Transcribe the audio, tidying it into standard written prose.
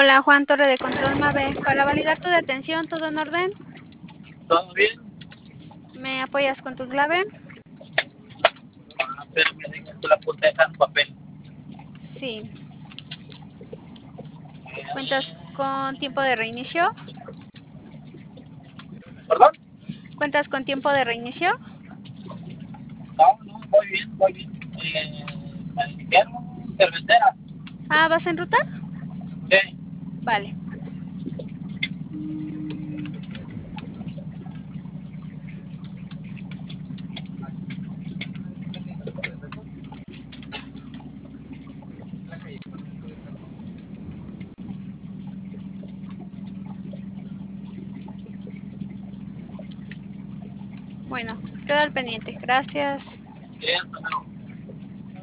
Hola, Juan Torre de Control Mave. Para validar tu detención, ¿todo en orden? ¿Todo bien? ¿Me apoyas con tu clave? Pero me digas que la apunté en papel. Sí. ¿Cuentas con tiempo de reinicio? ¿Perdón? ¿Cuentas con tiempo de reinicio? No, voy bien, voy bien. Me dijeron cervecera. Ah, ¿vas en ruta? Sí. Vale. Bueno, quedo al pendiente. Gracias. Bien, hasta luego.